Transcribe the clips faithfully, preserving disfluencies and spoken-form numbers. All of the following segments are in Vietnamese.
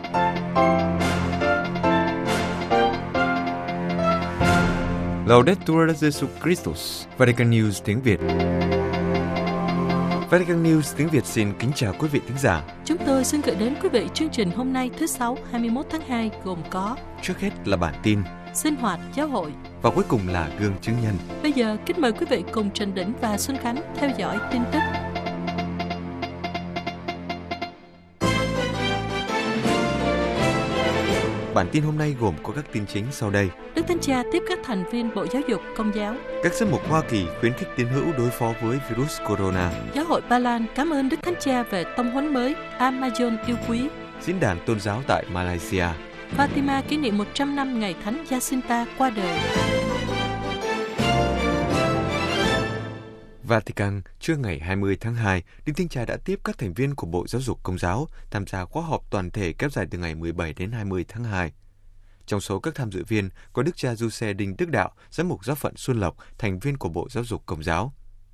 Laudetur Jesus Christus, Vatican News tiếng Việt. Vatican News tiếng Việt xin kính chào quý vị thính giả. Chúng tôi xin gửi đến quý vị chương trình hôm nay thứ Sáu, hai mươi mốt tháng hai gồm có: trước hết là bản tin, sinh hoạt giáo hội và cuối cùng là gương chứng nhân. Bây giờ kính mời quý vị cùng Trần Đỉnh và Xuân Khánh theo dõi tin tức. Bản tin hôm nay gồm có các tin chính sau đây. Đức Thánh Cha tiếp các thành viên Bộ Giáo dục Công giáo. Các giám mục Hoa Kỳ khuyến khích tín hữu đối phó với virus corona. Giáo hội Ba Lan cảm ơn Đức Thánh Cha về tông huấn mới Amazon yêu quý. Diễn đàn tôn giáo tại Malaysia. Fatima kỷ niệm một trăm năm ngày Thánh Jacinta qua đời. Vatican, trưa ngày hai mươi tháng hai, Đức Thánh Cha đã tiếp các thành viên của Bộ Giáo dục Công giáo tham gia khóa họp toàn thể kéo dài từ ngày mười bảy đến hai mươi tháng hai. Trong số các tham dự viên có Đức cha Giuse Đinh Đức Đạo, giám mục giáo phận Xuân Lộc, thành viên của Bộ Giáo dục Công giáo.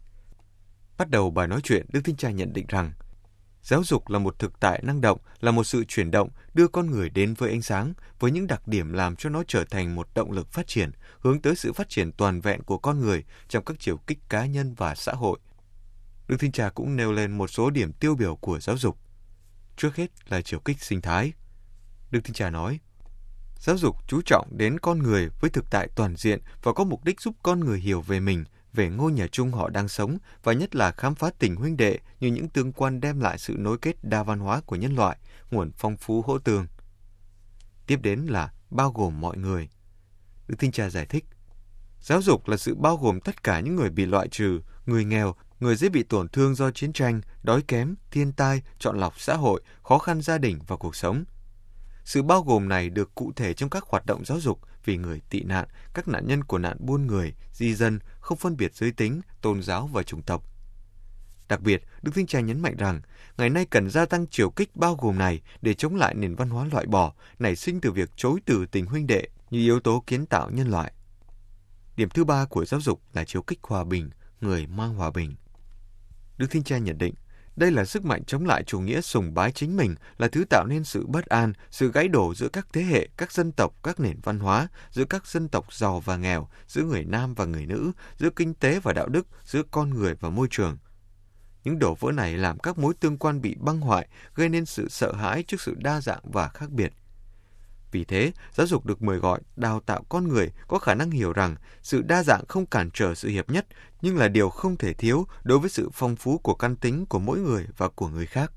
Bắt đầu bài nói chuyện, Đức Thánh Cha nhận định rằng giáo dục là một thực tại năng động, là một sự chuyển động đưa con người đến với ánh sáng, với những đặc điểm làm cho nó trở thành một động lực phát triển, hướng tới sự phát triển toàn vẹn của con người trong các chiều kích cá nhân và xã hội. Đức Thánh Cha cũng nêu lên một số điểm tiêu biểu của giáo dục. Trước hết là chiều kích sinh thái. Đức Thánh Cha nói, giáo dục chú trọng đến con người với thực tại toàn diện và có mục đích giúp con người hiểu về mình, về ngôi nhà chung họ đang sống và nhất là khám phá tình huynh đệ như những tương quan đem lại sự nối kết đa văn hóa của nhân loại, nguồn phong phú hỗ tương. Tiếp đến là bao gồm mọi người. Đức Thánh Cha giải thích, giáo dục là sự bao gồm tất cả những người bị loại trừ, người nghèo, người dễ bị tổn thương do chiến tranh, đói kém, thiên tai, chọn lọc xã hội, khó khăn gia đình và cuộc sống. Sự bao gồm này được cụ thể trong các hoạt động giáo dục vì người tị nạn, các nạn nhân của nạn buôn người, di dân, không phân biệt giới tính, tôn giáo và chủng tộc. Đặc biệt, Đức Thánh Cha nhấn mạnh rằng, ngày nay cần gia tăng chiều kích bao gồm này để chống lại nền văn hóa loại bỏ, nảy sinh từ việc chối từ tình huynh đệ như yếu tố kiến tạo nhân loại. Điểm thứ ba của giáo dục là chiều kích hòa bình, người mang hòa bình. Đức Thánh Cha nhận định, đây là sức mạnh chống lại chủ nghĩa sùng bái chính mình, là thứ tạo nên sự bất an, sự gãy đổ giữa các thế hệ, các dân tộc, các nền văn hóa, giữa các dân tộc giàu và nghèo, giữa người nam và người nữ, giữa kinh tế và đạo đức, giữa con người và môi trường. Những đổ vỡ này làm các mối tương quan bị băng hoại, gây nên sự sợ hãi trước sự đa dạng và khác biệt. Vì thế, giáo dục được mời gọi đào tạo con người có khả năng hiểu rằng sự đa dạng không cản trở sự hiệp nhất, nhưng là điều không thể thiếu đối với sự phong phú của căn tính của mỗi người và của người khác.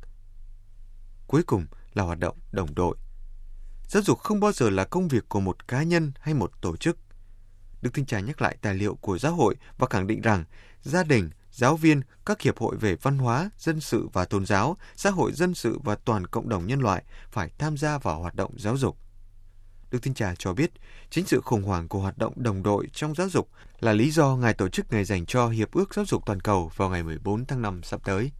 Cuối cùng là hoạt động đồng đội. Giáo dục không bao giờ là công việc của một cá nhân hay một tổ chức. Đức Thánh Cha nhắc lại tài liệu của giáo hội và khẳng định rằng gia đình, giáo viên, các hiệp hội về văn hóa, dân sự và tôn giáo, xã hội dân sự và toàn cộng đồng nhân loại phải tham gia vào hoạt động giáo dục. Đức Thánh Cha cho biết, chính sự khủng hoảng của hoạt động đồng đội trong giáo dục là lý do Ngài tổ chức ngày dành cho Hiệp ước Giáo dục Toàn cầu vào ngày mười bốn tháng năm sắp tới.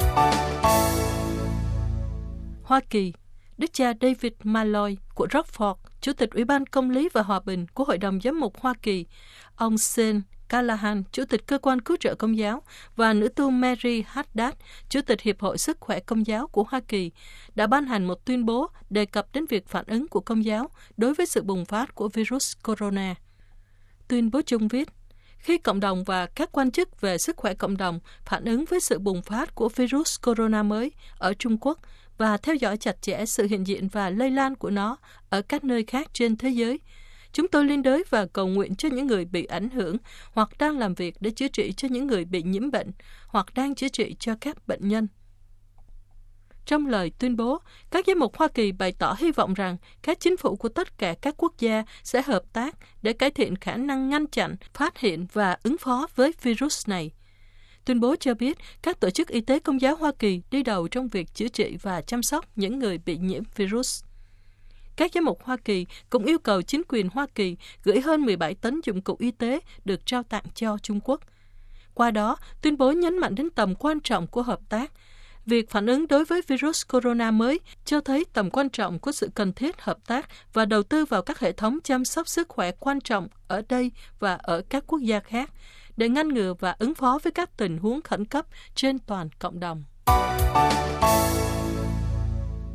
Hoa Kỳ, Đức cha David Malloy của Rockford, Chủ tịch Ủy ban Công lý và Hòa bình của Hội đồng Giám mục Hoa Kỳ, ông Sean Callahan, Chủ tịch Cơ quan Cứu trợ Công giáo, và nữ tu Mary Haddad, Chủ tịch Hiệp hội Sức khỏe Công giáo của Hoa Kỳ, đã ban hành một tuyên bố đề cập đến việc phản ứng của Công giáo đối với sự bùng phát của virus corona. Tuyên bố chung viết, khi cộng đồng và các quan chức về sức khỏe cộng đồng phản ứng với sự bùng phát của virus corona mới ở Trung Quốc và theo dõi chặt chẽ sự hiện diện và lây lan của nó ở các nơi khác trên thế giới, chúng tôi liên đới và cầu nguyện cho những người bị ảnh hưởng hoặc đang làm việc để chữa trị cho những người bị nhiễm bệnh hoặc đang chữa trị cho các bệnh nhân. Trong lời tuyên bố, các giám mục Hoa Kỳ bày tỏ hy vọng rằng các chính phủ của tất cả các quốc gia sẽ hợp tác để cải thiện khả năng ngăn chặn, phát hiện và ứng phó với virus này. Tuyên bố cho biết các tổ chức y tế Công giáo Hoa Kỳ đi đầu trong việc chữa trị và chăm sóc những người bị nhiễm virus. Các giám mục Hoa Kỳ cũng yêu cầu chính quyền Hoa Kỳ gửi hơn mười bảy tấn dụng cụ y tế được trao tặng cho Trung Quốc. Qua đó, tuyên bố nhấn mạnh đến tầm quan trọng của hợp tác. Việc phản ứng đối với virus corona mới cho thấy tầm quan trọng của sự cần thiết hợp tác và đầu tư vào các hệ thống chăm sóc sức khỏe quan trọng ở đây và ở các quốc gia khác để ngăn ngừa và ứng phó với các tình huống khẩn cấp trên toàn cộng đồng.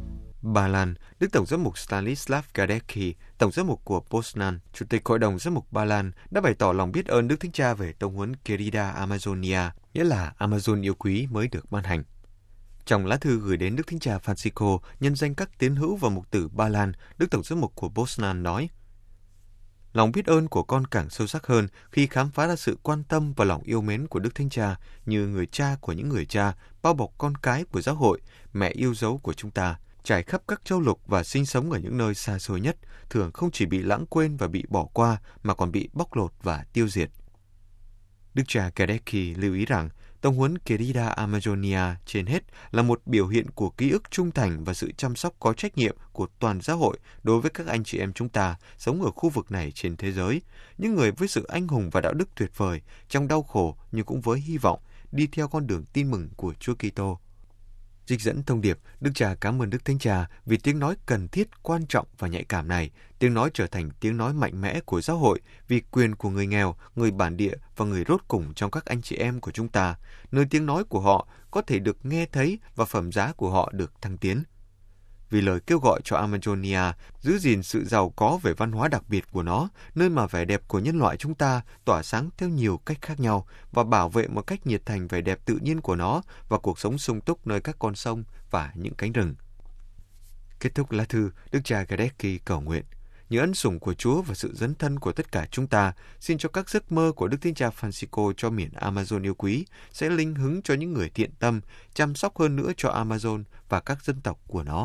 Ba Lan, Đức Tổng giám mục Stanislav Gadecki, Tổng giám mục của Poznan, Chủ tịch Hội đồng giám mục Ba Lan đã bày tỏ lòng biết ơn Đức Thánh Cha về tông huấn Querida Amazonia, nghĩa là Amazon yêu quý mới được ban hành. Trong lá thư gửi đến Đức Thánh Cha Francisco nhân danh các tín hữu và mục tử Ba Lan, Đức Tổng giám mục của Poznan nói: Lòng biết ơn của con càng sâu sắc hơn khi khám phá ra sự quan tâm và lòng yêu mến của Đức Thánh Cha như người cha của những người cha, bao bọc con cái của giáo hội, mẹ yêu dấu của chúng ta, trải khắp các châu lục và sinh sống ở những nơi xa xôi nhất, thường không chỉ bị lãng quên và bị bỏ qua mà còn bị bóc lột và tiêu diệt. Đức cha Gadecki lưu ý rằng tông huấn Querida Amazonia trên hết là một biểu hiện của ký ức trung thành và sự chăm sóc có trách nhiệm của toàn xã hội đối với các anh chị em chúng ta sống ở khu vực này trên thế giới, những người với sự anh hùng và đạo đức tuyệt vời, trong đau khổ nhưng cũng với hy vọng, đi theo con đường tin mừng của Chúa Kitô. Trích dẫn thông điệp, Đức Cha cảm ơn Đức Thánh Cha vì tiếng nói cần thiết, quan trọng và nhạy cảm này. Tiếng nói trở thành tiếng nói mạnh mẽ của giáo hội vì quyền của người nghèo, người bản địa và người rốt cùng trong các anh chị em của chúng ta, nơi tiếng nói của họ có thể được nghe thấy và phẩm giá của họ được thăng tiến. Vì lời kêu gọi cho Amazonia giữ gìn sự giàu có về văn hóa đặc biệt của nó, nơi mà vẻ đẹp của nhân loại chúng ta tỏa sáng theo nhiều cách khác nhau và bảo vệ một cách nhiệt thành vẻ đẹp tự nhiên của nó và cuộc sống sung túc nơi các con sông và những cánh rừng. Kết thúc lá thư, Đức cha Gadecki cầu nguyện: nhờ ân sủng của Chúa và sự dấn thân của tất cả chúng ta, xin cho các giấc mơ của Đức Thánh Cha Francisco cho miền Amazon yêu quý sẽ linh hứng cho những người thiện tâm, chăm sóc hơn nữa cho Amazon và các dân tộc của nó.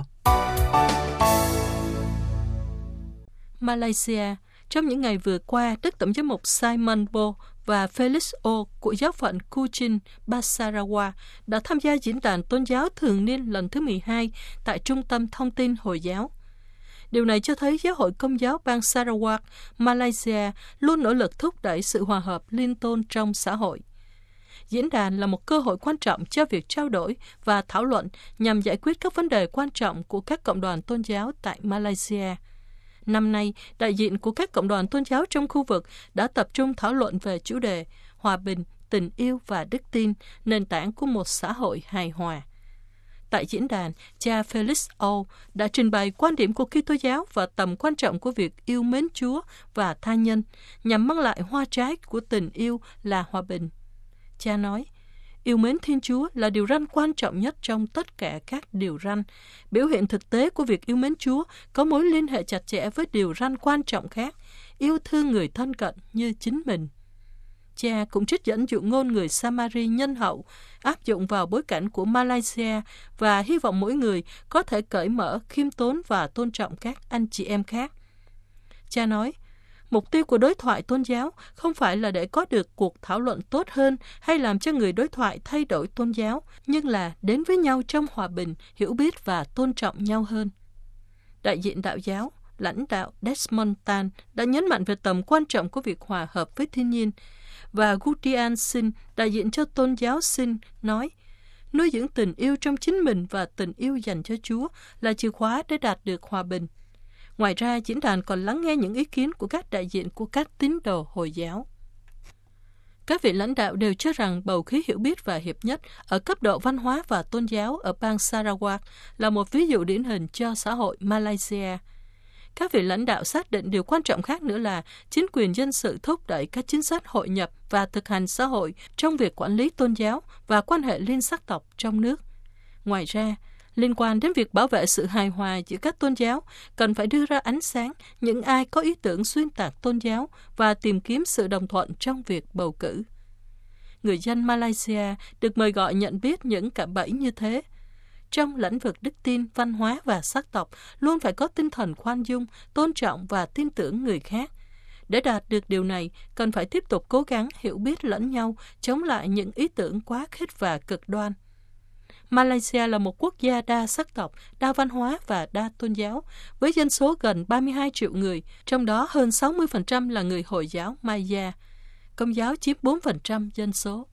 Malaysia, trong những ngày vừa qua, Đức Tổng giám mục Simon Bo và Felix O của giáo phận Kuching, bang Sarawak đã tham gia diễn đàn tôn giáo thường niên lần thứ mười hai tại Trung tâm Thông tin Hồi giáo. Điều này cho thấy giáo hội Công giáo bang Sarawak, Malaysia luôn nỗ lực thúc đẩy sự hòa hợp liên tôn trong xã hội. Diễn đàn là một cơ hội quan trọng cho việc trao đổi và thảo luận nhằm giải quyết các vấn đề quan trọng của các cộng đoàn tôn giáo tại Malaysia. Năm nay, đại diện của các cộng đoàn tôn giáo trong khu vực đã tập trung thảo luận về chủ đề hòa bình, tình yêu và đức tin, nền tảng của một xã hội hài hòa. Tại diễn đàn, cha Felix O đã trình bày quan điểm của Kitô giáo và tầm quan trọng của việc yêu mến Chúa và tha nhân nhằm mang lại hoa trái của tình yêu là hòa bình. Cha nói, yêu mến Thiên Chúa là điều răn quan trọng nhất trong tất cả các điều răn. Biểu hiện thực tế của việc yêu mến Chúa có mối liên hệ chặt chẽ với điều răn quan trọng khác, yêu thương người thân cận như chính mình. Cha cũng trích dẫn dụ ngôn người Samari nhân hậu áp dụng vào bối cảnh của Malaysia và hy vọng mỗi người có thể cởi mở, khiêm tốn và tôn trọng các anh chị em khác. Cha nói, mục tiêu của đối thoại tôn giáo không phải là để có được cuộc thảo luận tốt hơn hay làm cho người đối thoại thay đổi tôn giáo, nhưng là đến với nhau trong hòa bình, hiểu biết và tôn trọng nhau hơn. Đại diện đạo giáo, lãnh đạo Desmond Tan đã nhấn mạnh về tầm quan trọng của việc hòa hợp với thiên nhiên, và Gutian Sin, đại diện cho tôn giáo Sin, nói, nuôi dưỡng tình yêu trong chính mình và tình yêu dành cho Chúa là chìa khóa để đạt được hòa bình. Ngoài ra, diễn đàn còn lắng nghe những ý kiến của các đại diện của các tín đồ Hồi giáo. Các vị lãnh đạo đều cho rằng bầu khí hiểu biết và hiệp nhất ở cấp độ văn hóa và tôn giáo ở bang Sarawak là một ví dụ điển hình cho xã hội Malaysia. Các vị lãnh đạo xác định điều quan trọng khác nữa là chính quyền dân sự thúc đẩy các chính sách hội nhập và thực hành xã hội trong việc quản lý tôn giáo và quan hệ liên sắc tộc trong nước. Ngoài ra, liên quan đến việc bảo vệ sự hài hòa giữa các tôn giáo, cần phải đưa ra ánh sáng những ai có ý tưởng xuyên tạc tôn giáo và tìm kiếm sự đồng thuận trong việc bầu cử. Người dân Malaysia được mời gọi nhận biết những cạm bẫy như thế. Trong lĩnh vực đức tin, văn hóa và sắc tộc, luôn phải có tinh thần khoan dung, tôn trọng và tin tưởng người khác. Để đạt được điều này, cần phải tiếp tục cố gắng hiểu biết lẫn nhau, chống lại những ý tưởng quá khích và cực đoan. Malaysia là một quốc gia đa sắc tộc, đa văn hóa và đa tôn giáo, với dân số gần ba mươi hai triệu người, trong đó hơn sáu mươi phần trăm là người Hồi giáo Maya. Công giáo chiếm bốn phần trăm dân số.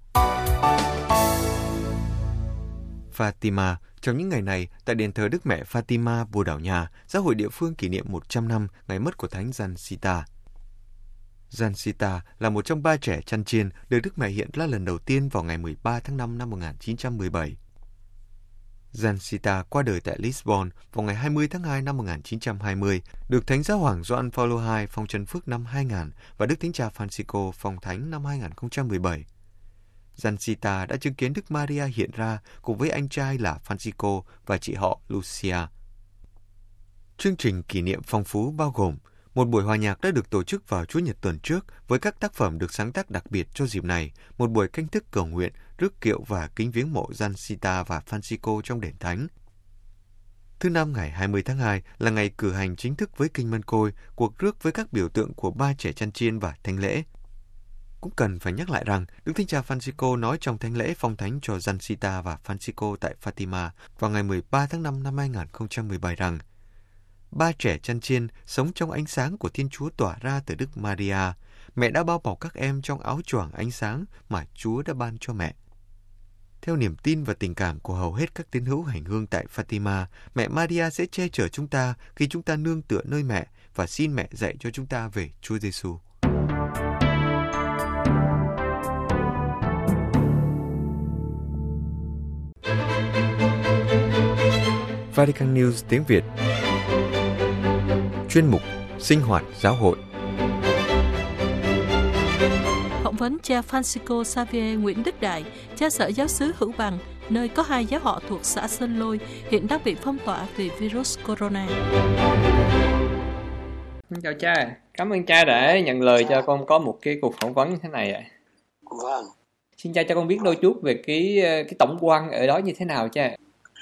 Fatima. Trong những ngày này, tại đền thờ Đức Mẹ Fatima, Bồ Đào Nha, giáo hội địa phương kỷ niệm một trăm năm ngày mất của Thánh Jacinta. Jacinta là một trong ba trẻ chăn chiên được Đức Mẹ hiện ra lần đầu tiên vào ngày mười ba tháng năm năm một nghìn chín trăm mười bảy. Jacinta qua đời tại Lisbon vào ngày hai mươi tháng hai năm một nghìn chín trăm hai mươi, được Thánh Giáo hoàng Gioan Phaolô đệ nhị phong chân phước năm hai nghìn và Đức Thánh Cha Francisco phong thánh năm hai nghìn không trăm mười bảy. Jacinta đã chứng kiến Đức Maria hiện ra cùng với anh trai là Francisco và chị họ Lucia. Chương trình kỷ niệm phong phú bao gồm một buổi hòa nhạc đã được tổ chức vào Chủ nhật tuần trước với các tác phẩm được sáng tác đặc biệt cho dịp này, một buổi canh thức cầu nguyện, rước kiệu và kính viếng mộ Jacinta và Francisco trong đền thánh. Thứ năm ngày hai mươi tháng hai là ngày cử hành chính thức với kinh mân côi, cuộc rước với các biểu tượng của ba trẻ chăn chiên và thánh lễ. Cũng cần phải nhắc lại rằng Đức Thánh Cha Francisco nói trong thánh lễ phong thánh cho Jacinta và Francisco tại Fatima vào ngày mười ba tháng năm năm hai nghìn không trăm mười bảy rằng ba trẻ chăn chiên sống trong ánh sáng của Thiên Chúa tỏa ra từ Đức Maria. Mẹ đã bao bọc các em trong áo choàng ánh sáng mà Chúa đã ban cho mẹ. Theo niềm tin và tình cảm của hầu hết các tín hữu hành hương tại Fatima, mẹ Maria sẽ che chở chúng ta khi chúng ta nương tựa nơi mẹ và xin mẹ dạy cho chúng ta về Chúa Giêsu. Vatican News tiếng Việt. Chuyên mục Sinh hoạt giáo hội. Phỏng vấn cha Francisco Xavier Nguyễn Đức Đại, cha sở giáo xứ Hữu Bằng, nơi có hai giáo họ thuộc xã Sơn Lôi, hiện đang bị phong tỏa vì virus corona. Chào cha, cảm ơn cha đã nhận lời cho con có một cái cuộc phỏng vấn như thế này ạ. Vâng. Xin cha cho con biết đôi chút về cái cái tổng quan ở đó như thế nào cha.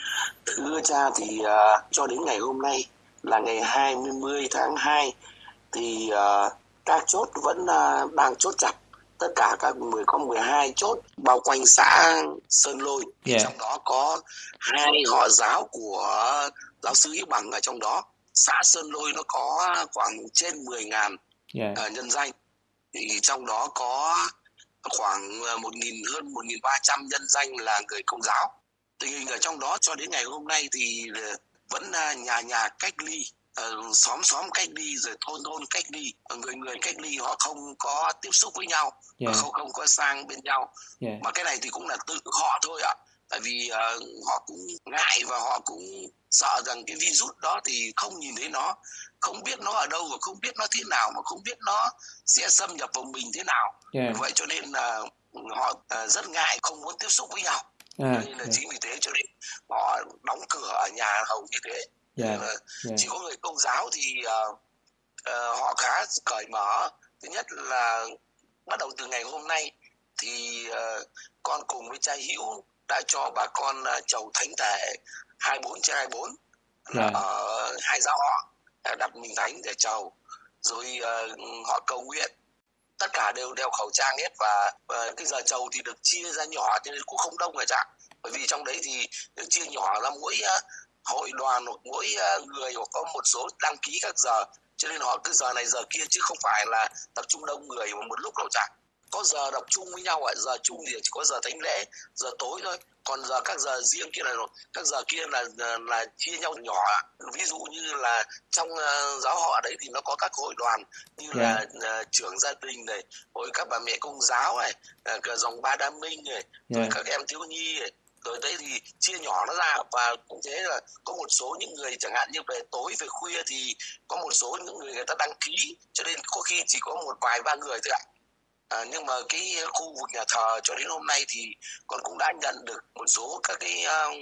Thưa cha thì uh, cho đến ngày hôm nay là ngày hai mươi tháng hai thì uh, các chốt vẫn uh, đang chốt chặt. Tất cả các mười có mười hai chốt bao quanh xã Sơn Lôi. Yeah. Trong đó có hai họ giáo của giáo xứ Hữu Bằng ở trong đó. Xã Sơn Lôi nó có khoảng trên mười nghìn yeah. uh, nhân danh. Thì trong đó có khoảng một nghìn hơn một nghìn ba trăm nhân danh là người Công giáo. Tình hình ở trong đó cho đến ngày hôm nay thì vẫn nhà nhà cách ly, xóm xóm cách ly, rồi thôn thôn cách ly, người người cách ly, họ không có tiếp xúc với nhau, yeah. không không có sang bên nhau, yeah. mà cái này thì cũng là tự họ thôi ạ, tại vì uh, họ cũng ngại và họ cũng sợ rằng cái virus đó thì không nhìn thấy nó, không biết nó ở đâu và không biết nó thế nào, mà không biết nó sẽ xâm nhập vào mình thế nào, yeah. vậy cho nên là uh, họ uh, rất ngại, không muốn tiếp xúc với nhau. À, nên là yeah. chính vì thế cho nên họ đóng cửa ở nhà hầu như thế. Yeah, là yeah. Chỉ có người Công giáo thì uh, uh, họ khá cởi mở. Thứ nhất là bắt đầu từ ngày hôm nay thì uh, con cùng với cha Hữu đã cho bà con uh, chầu thánh thể hai mươi bốn trên hai mươi bốn yeah. ở hai giáo họ đặt mình thánh để chầu, rồi uh, họ cầu nguyện. Tất cả đều đeo khẩu trang hết và, và cái giờ chầu thì được chia ra nhỏ cho nên cũng không đông ở trạng. Bởi vì trong đấy thì được chia nhỏ ra mỗi uh, hội đoàn hoặc mỗi uh, người hoặc có một số đăng ký các giờ. Cho nên họ cứ giờ này giờ kia chứ không phải là tập trung đông người một lúc đâu chẳng. Có giờ đọc chung với nhau ạ, giờ chung thì chỉ có giờ thánh lễ, giờ tối thôi. Còn giờ các giờ riêng kia là các giờ kia là là, là chia nhau nhỏ. Ví dụ như là trong uh, giáo họ đấy thì nó có các hội đoàn như yeah. là uh, trưởng gia đình này, hội các bà mẹ Công giáo này, uh, dòng Ba Đa Minh này, yeah. rồi các em thiếu nhi này. Rồi đấy thì chia nhỏ nó ra và cũng thế là có một số những người chẳng hạn như về tối về khuya thì có một số những người người ta đăng ký, cho nên có khi chỉ có một vài ba người thôi ạ. À, nhưng mà cái khu vực nhà thờ cho đến hôm nay thì con cũng đã nhận được một số các cái uh,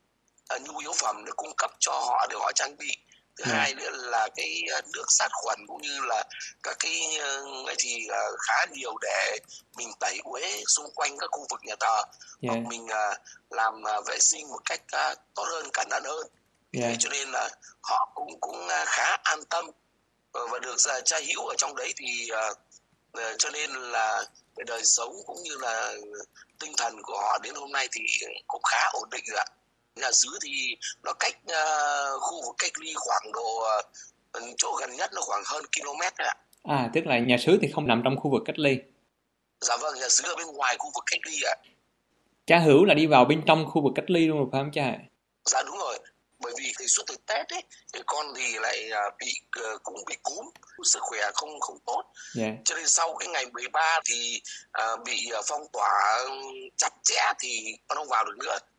uh, nhu yếu phẩm để cung cấp cho họ để họ trang bị. Thứ yeah. hai nữa là cái nước sát khuẩn cũng như là các cái uh, thì uh, khá nhiều để mình tẩy uế xung quanh các khu vực nhà thờ, yeah. hoặc mình uh, làm uh, vệ sinh một cách uh, tốt hơn, cẩn thận hơn. Yeah. Thế cho nên là họ cũng cũng uh, khá an tâm uh, và được uh, cha Hữu ở trong đấy thì uh, uh, cho nên là cái đời sống cũng như là tinh thần của họ đến hôm nay thì cũng khá ổn định rồi ạ. Nhà xứ thì nó cách uh, khu vực cách ly khoảng độ uh, chỗ gần nhất nó khoảng hơn km đấy ạ. À, tức là nhà xứ thì không nằm trong khu vực cách ly. Dạ vâng, nhà xứ ở bên ngoài khu vực cách ly ạ. Cha Hữu là đi vào bên trong khu vực cách ly luôn rồi phải không cha? Dạ đúng rồi. Bởi vì thì suốt từ Tết ấy, thì con thì lại bị uh, cũng bị cúm, sức khỏe không không tốt. Yeah. Cho nên sau cái ngày mười ba thì uh, bị phong tỏa chặt chẽ thì con không vào được nữa.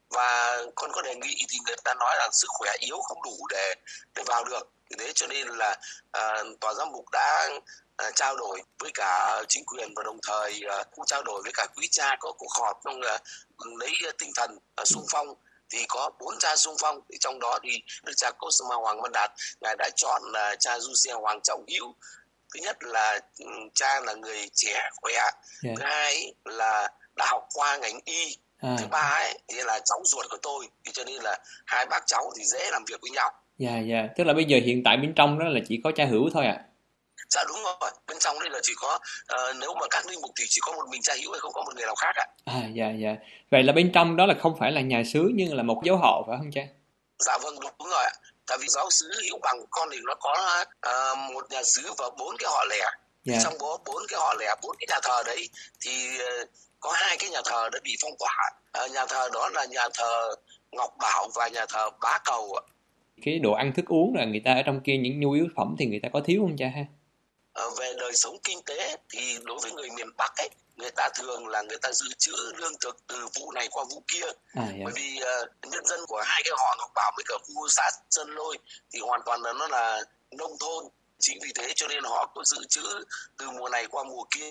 và con có đề nghị thì người ta nói là sức khỏe yếu không đủ để để vào được. Thế cho nên là à, tòa giám mục đã à, trao đổi với cả chính quyền và đồng thời à, cũng trao đổi với cả quý cha, có cuộc họp trong à, lấy tinh thần à, xung phong. Thì có bốn cha xung phong, thì trong đó thì đức cha Cosma Hoàng Văn Đạt ngài đã chọn là cha Giuse Hoàng Trọng Hữu. Thứ nhất là cha là người trẻ khỏe, yeah. Thứ hai là đã học qua ngành y, à. Thứ ba ấy thì là cháu ruột của tôi, thì cho nên là hai bác cháu thì dễ làm việc với nhau. Dạ yeah, dạ, yeah. Tức là bây giờ hiện tại bên trong đó là chỉ có cha Hữu thôi à? Dạ đúng rồi, bên trong đây là chỉ có uh, nếu mà các linh mục thì chỉ có một mình cha Hữu, hay không có một người nào khác ạ. À dạ dạ. Yeah, yeah. Vậy là bên trong đó là không phải là nhà xứ nhưng là một giáo họ phải không cha? Dạ vâng, đúng, đúng rồi ạ. Tại vì giáo xứ Hữu Bằng của con thì nó có uh, một nhà xứ và bốn cái họ lẻ. Yeah. Trong đó bốn cái họ lẻ, bốn cái nhà thờ đấy thì uh, có hai cái nhà thờ đã bị phong tỏa. Uh, nhà thờ đó là nhà thờ Ngọc Bảo và nhà thờ Bá Cầu ạ. Cái đồ ăn thức uống là người ta ở trong kia, những nhu yếu phẩm thì người ta có thiếu không cha ha? Uh, về đời sống kinh tế thì đối với người miền Bắc ấy, người ta thường là người ta dự trữ lương thực từ vụ này qua vụ kia. À, yeah. Bởi vì uh, nhân dân của hai cái họ Ngọc Bảo với cả khu xã Sơn Lôi thì hoàn toàn là nó là nông thôn. Chính vì thế cho nên họ có dự trữ từ mùa này qua mùa kia.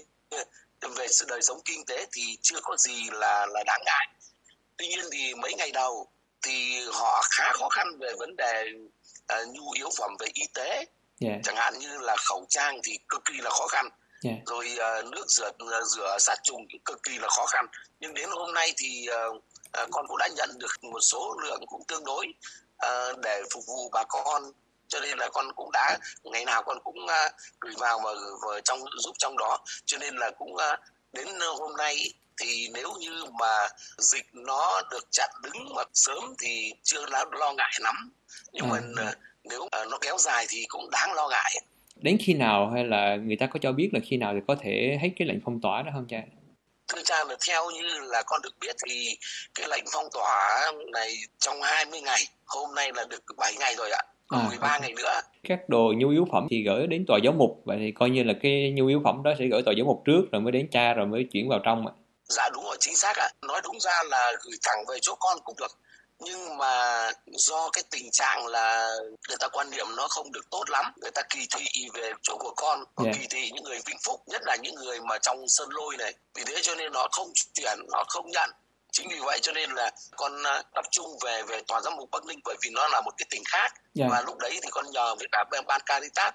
Về sự đời sống kinh tế thì chưa có gì là là đáng ngại. Tuy nhiên thì mấy ngày đầu thì họ khá khó khăn về vấn đề uh, nhu yếu phẩm về y tế. Yeah. Chẳng hạn như là khẩu trang thì cực kỳ là khó khăn. Yeah. Rồi uh, nước rửa uh, rửa sát trùng thì cực kỳ là khó khăn. Nhưng đến hôm nay thì uh, uh, con cũng đã nhận được một số lượng cũng tương đối uh, để phục vụ bà con. Cho nên là con cũng đã ngày nào con cũng uh, gửi vào mà vào trong giúp trong đó. Cho nên là cũng uh, đến hôm nay thì nếu như mà dịch nó được chặn đứng mà sớm thì chưa lo ngại lắm. Nhưng à. mà uh, nếu uh, nó kéo dài thì cũng đáng lo ngại. Đến khi nào hay là người ta có cho biết là khi nào thì có thể hết cái lệnh phong tỏa đó không cha? Thưa cha, là theo như là con được biết thì cái lệnh phong tỏa này trong hai mươi ngày, hôm nay là được bảy ngày rồi ạ, còn à, mười ba ngày nữa. Các đồ nhu yếu phẩm thì gửi đến tòa giáo mục, vậy thì coi như là cái nhu yếu phẩm đó sẽ gửi tòa giáo mục trước rồi mới đến cha rồi mới chuyển vào trong ạ. Dạ đúng rồi, chính xác ạ. Nói đúng ra là gửi thẳng về chỗ con cũng được. Nhưng mà do cái tình trạng là người ta quan niệm nó không được tốt lắm, người ta kỳ thị về chỗ của con, yeah. kỳ thị những người Vĩnh Phúc, nhất là những người mà trong Sơn Lôi này. Vì thế cho nên nó không chuyển, nó không nhận. Chính vì vậy cho nên là con tập trung về về tòa giám mục Bắc Ninh, bởi vì nó là một cái tỉnh khác. Yeah. Và lúc đấy thì con nhờ với cả ban Caritas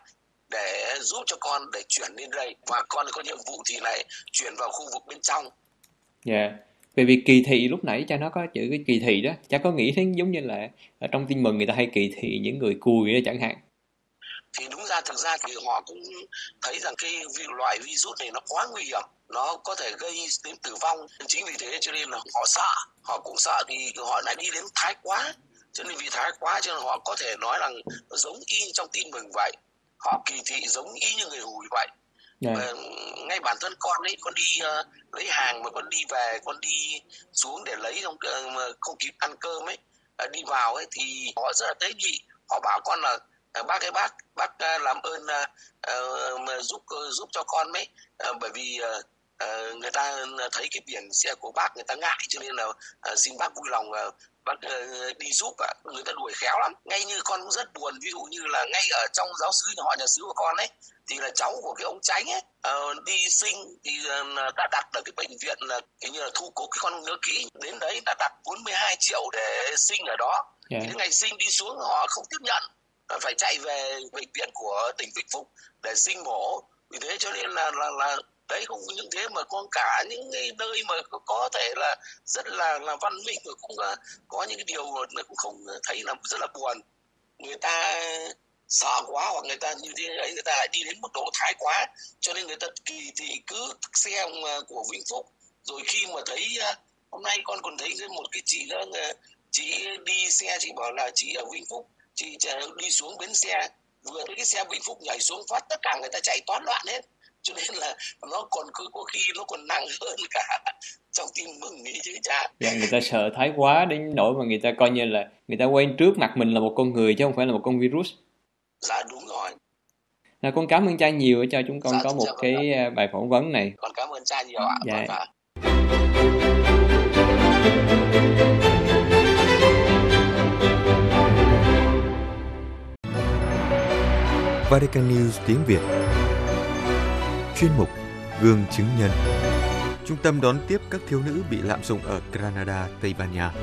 để giúp cho con để chuyển lên đây, và con có nhiệm vụ thì lại chuyển vào khu vực bên trong. Dạ. Yeah. Về việc kỳ thị lúc nãy cha nó có chữ cái kỳ thị đó, cha có nghĩ đến giống như là ở trong tin mừng người ta hay kỳ thị những người cùi đó chẳng hạn? Thì đúng ra thực ra thì họ cũng thấy rằng cái loại virus này nó quá nguy hiểm, nó có thể gây đến tử vong. Chính vì thế cho nên là họ sợ, họ cũng sợ thì họ lại đi đến thái quá. Cho nên vì thái quá cho nên họ có thể nói rằng giống y trong tin mừng vậy, họ kỳ thị giống y như người hùi vậy. Yeah. Và ngay bản thân con ấy, con đi uh, lấy hàng mà con đi về, con đi xuống để lấy không, uh, không kịp ăn cơm ấy, uh, đi vào ấy thì họ rất là tế nhị. Họ bảo con là uh, bác ơi bác, bác uh, làm ơn uh, uh, giúp uh, giúp cho con ấy, uh, bởi vì uh, uh, người ta thấy cái biển xe của bác người ta ngại, cho nên là uh, xin bác vui lòng uh, bác uh, đi giúp. uh, người ta đuổi khéo lắm. Ngay như con cũng rất buồn, ví dụ như là ngay ở trong giáo xứ họ nhà xứ của con ấy thì là cháu của cái ông Chánh ấy uh, đi sinh thì uh, đã đặt ở cái bệnh viện là hình như là Thu Cúc, cái con nhớ kỹ, đến đấy đã đặt bốn mươi hai triệu để sinh ở đó. Yeah. Thì ngày sinh đi xuống họ không tiếp nhận, phải chạy về bệnh viện của tỉnh Vĩnh Phúc để sinh mổ. Vì thế cho nên là là, là đấy, không những thế mà còn cả những nơi mà có thể là rất là là văn minh và cũng uh, có những cái điều mà cũng không thấy là rất là buồn. Người ta sợ quá hoặc người ta như thế ấy, người ta lại đi đến mức độ thái quá, cho nên người ta kỳ thị cứ xe của Vĩnh Phúc. Rồi khi mà thấy hôm nay con còn thấy một cái chị đó, chị đi xe, chị bảo là chị ở Vĩnh Phúc, chị đi xuống bến xe, vừa thấy cái xe Vĩnh Phúc nhảy xuống phát tất cả người ta chạy toán loạn hết. Cho nên là nó còn cứ có khi nó còn nặng hơn cả trong tin mừng nghĩ chứ cha. Dạ, người ta sợ thái quá đến nỗi mà người ta coi như là người ta quen trước mặt mình là một con người chứ không phải là một con virus. Dạ đúng rồi. Là con cảm ơn cha nhiều cho chúng con dạ, có một cái đó. Bài phỏng vấn này. Con cảm ơn cha nhiều ạ. Dạ. Vâng, Vatican News tiếng Việt. Chuyên mục Gương chứng nhân. Trung tâm đón tiếp các thiếu nữ bị lạm dụng ở Granada, Tây Ban Nha.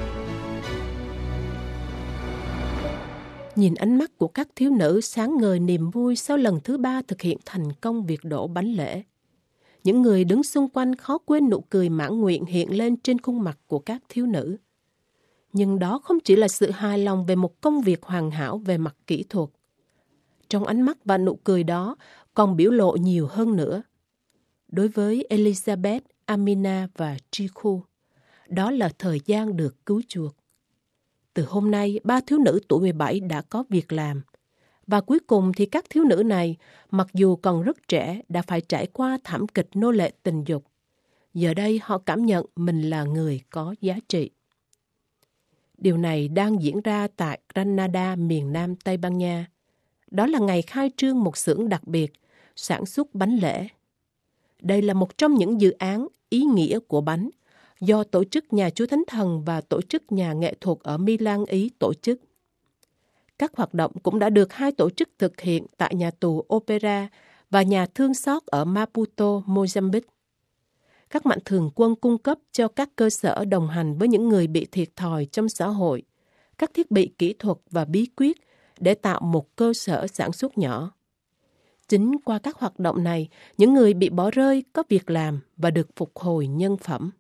Nhìn ánh mắt của các thiếu nữ sáng ngời niềm vui sau lần thứ ba thực hiện thành công việc đổ bánh lễ. Những người đứng xung quanh khó quên nụ cười mãn nguyện hiện lên trên khuôn mặt của các thiếu nữ. Nhưng đó không chỉ là sự hài lòng về một công việc hoàn hảo về mặt kỹ thuật. Trong ánh mắt và nụ cười đó còn biểu lộ nhiều hơn nữa. Đối với Elizabeth, Amina và Chiku, đó là thời gian được cứu chuộc. Từ hôm nay, ba thiếu nữ tuổi mười bảy đã có việc làm. Và cuối cùng thì các thiếu nữ này, mặc dù còn rất trẻ, đã phải trải qua thảm kịch nô lệ tình dục. Giờ đây họ cảm nhận mình là người có giá trị. Điều này đang diễn ra tại Granada, miền Nam Tây Ban Nha. Đó là ngày khai trương một xưởng đặc biệt, sản xuất bánh lễ. Đây là một trong những dự án ý nghĩa của bánh, do Tổ chức Nhà Chúa Thánh Thần và Tổ chức Nhà Nghệ thuật ở Milan, Ý tổ chức. Các hoạt động cũng đã được hai tổ chức thực hiện tại nhà tù Opera và nhà thương xót ở Maputo, Mozambique. Các mạnh thường quân cung cấp cho các cơ sở đồng hành với những người bị thiệt thòi trong xã hội, các thiết bị kỹ thuật và bí quyết để tạo một cơ sở sản xuất nhỏ. Chính qua các hoạt động này, những người bị bỏ rơi có việc làm và được phục hồi nhân phẩm.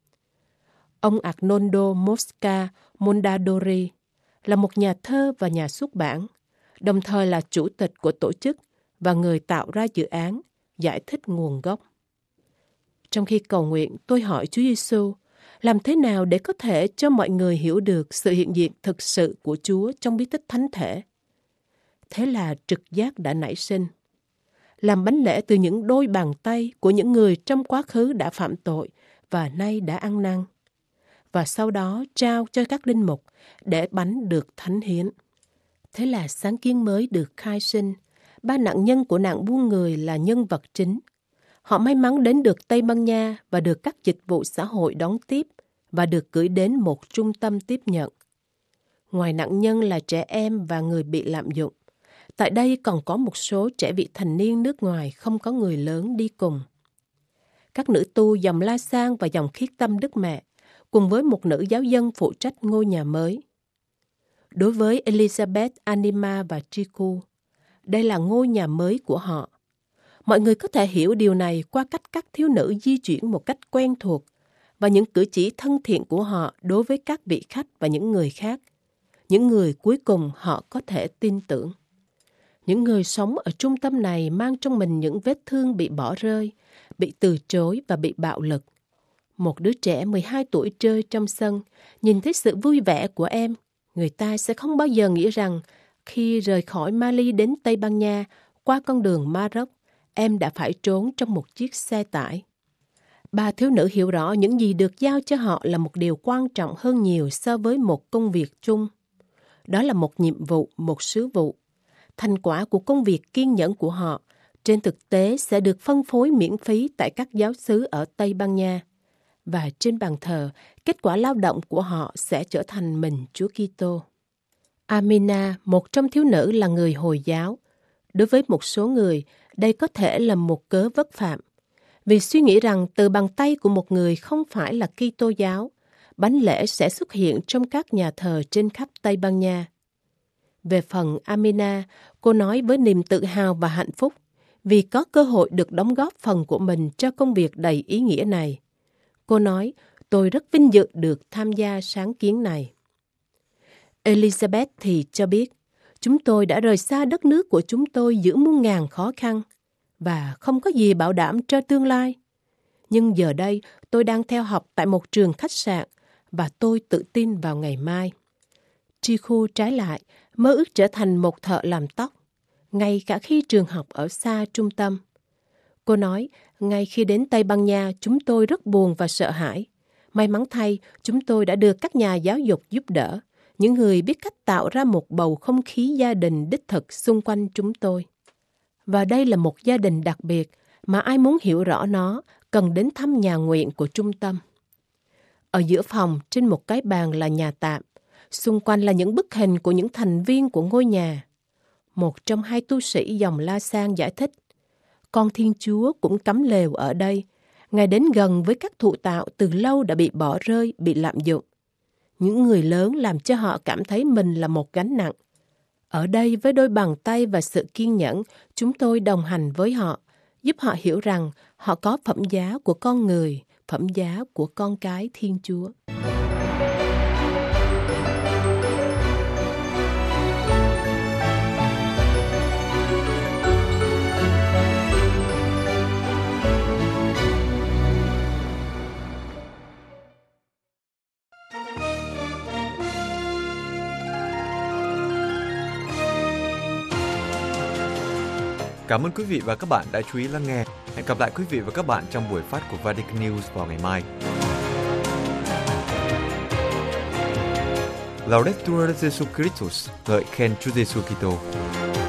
Ông Arnoldo Mosca Mondadori là một nhà thơ và nhà xuất bản, đồng thời là chủ tịch của tổ chức và người tạo ra dự án, giải thích nguồn gốc. Trong khi cầu nguyện, tôi hỏi Chúa Giêsu, làm thế nào để có thể cho mọi người hiểu được sự hiện diện thực sự của Chúa trong bí tích thánh thể? Thế là trực giác đã nảy sinh. Làm bánh lễ từ những đôi bàn tay của những người trong quá khứ đã phạm tội và nay đã ăn năn. Và sau đó trao cho các linh mục để bánh được thánh hiến. Thế là sáng kiến mới được khai sinh. Ba nạn nhân của nạn buôn người là nhân vật chính. Họ may mắn đến được Tây Ban Nha và được các dịch vụ xã hội đón tiếp và được gửi đến một trung tâm tiếp nhận. Ngoài nạn nhân là trẻ em và người bị lạm dụng, tại đây còn có một số trẻ vị thành niên nước ngoài không có người lớn đi cùng. Các nữ tu dòng La Sang và dòng Khiết Tâm Đức Mẹ, cùng với một nữ giáo dân phụ trách ngôi nhà mới. Đối với Elizabeth, Anima và Chiku, đây là ngôi nhà mới của họ. Mọi người có thể hiểu điều này qua cách các thiếu nữ di chuyển một cách quen thuộc và những cử chỉ thân thiện của họ đối với các vị khách và những người khác, những người cuối cùng họ có thể tin tưởng. Những người sống ở trung tâm này mang trong mình những vết thương bị bỏ rơi, bị từ chối và bị bạo lực. Một đứa trẻ mười hai tuổi chơi trong sân, nhìn thấy sự vui vẻ của em, người ta sẽ không bao giờ nghĩ rằng khi rời khỏi Mali đến Tây Ban Nha qua con đường Maroc, em đã phải trốn trong một chiếc xe tải. Ba thiếu nữ hiểu rõ những gì được giao cho họ là một điều quan trọng hơn nhiều so với một công việc chung. Đó là một nhiệm vụ, một sứ vụ. Thành quả của công việc kiên nhẫn của họ trên thực tế sẽ được phân phối miễn phí tại các giáo xứ ở Tây Ban Nha. Và trên bàn thờ, kết quả lao động của họ sẽ trở thành mình Chúa Kitô. Amina, một trong thiếu nữ là người Hồi giáo. Đối với một số người, đây có thể là một cớ vất phạm. Vì suy nghĩ rằng từ bàn tay của một người không phải là Kitô giáo, bánh lễ sẽ xuất hiện trong các nhà thờ trên khắp Tây Ban Nha. Về phần Amina, cô nói với niềm tự hào và hạnh phúc vì có cơ hội được đóng góp phần của mình cho công việc đầy ý nghĩa này. Cô nói, tôi rất vinh dự được tham gia sáng kiến này. Elizabeth thì cho biết, chúng tôi đã rời xa đất nước của chúng tôi giữa muôn ngàn khó khăn và không có gì bảo đảm cho tương lai. Nhưng giờ đây tôi đang theo học tại một trường khách sạn và tôi tự tin vào ngày mai. Chiku trái lại, mơ ước trở thành một thợ làm tóc, ngay cả khi trường học ở xa trung tâm. Cô nói, ngay khi đến Tây Ban Nha, chúng tôi rất buồn và sợ hãi. May mắn thay, chúng tôi đã được các nhà giáo dục giúp đỡ, những người biết cách tạo ra một bầu không khí gia đình đích thực xung quanh chúng tôi. Và đây là một gia đình đặc biệt mà ai muốn hiểu rõ nó cần đến thăm nhà nguyện của trung tâm. Ở giữa phòng, trên một cái bàn là nhà tạm. Xung quanh là những bức hình của những thành viên của ngôi nhà. Một trong hai tu sĩ dòng La Sang giải thích, con Thiên Chúa cũng cắm lều ở đây. Ngài đến gần với các thụ tạo từ lâu đã bị bỏ rơi, bị lạm dụng. Những người lớn làm cho họ cảm thấy mình là một gánh nặng. Ở đây với đôi bàn tay và sự kiên nhẫn, chúng tôi đồng hành với họ, giúp họ hiểu rằng họ có phẩm giá của con người, phẩm giá của con cái Thiên Chúa. Cảm ơn quý vị và các bạn đã chú ý lắng nghe. Hẹn gặp lại quý vị và các bạn trong buổi phát của Vatican News vào ngày mai. Laudetur Jesus Christus, ngợi khen Chúa Giêsu Kitô.